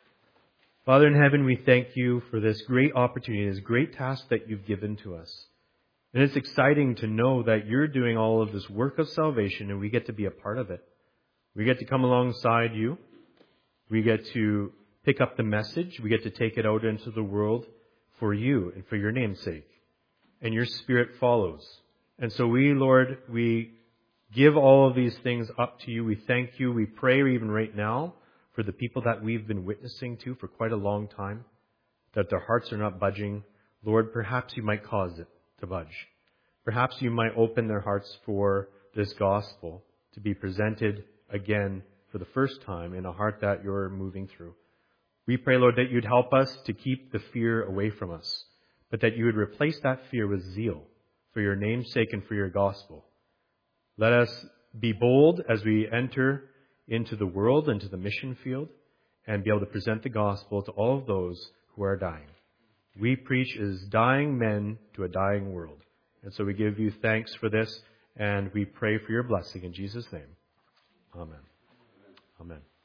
Father in heaven, we thank you for this great opportunity, this great task that you've given to us. And it's exciting to know that you're doing all of this work of salvation and we get to be a part of it. We get to come alongside you. We get to pick up the message. We get to take it out into the world for you and for your name's sake. And your Spirit follows. And so we, Lord, we give all of these things up to you. We thank you. We pray even right now for the people that we've been witnessing to for quite a long time, that their hearts are not budging. Lord, perhaps you might cause it to budge. Perhaps you might open their hearts for this gospel to be presented again for the first time in a heart that you're moving through. We pray, Lord, that you'd help us to keep the fear away from us, but that you would replace that fear with zeal for your name's sake and for your gospel. Let us be bold as we enter into the world, into the mission field, and be able to present the gospel to all of those who are dying. We preach as dying men to a dying world. And so we give you thanks for this, and we pray for your blessing in Jesus' name. Amen. Amen.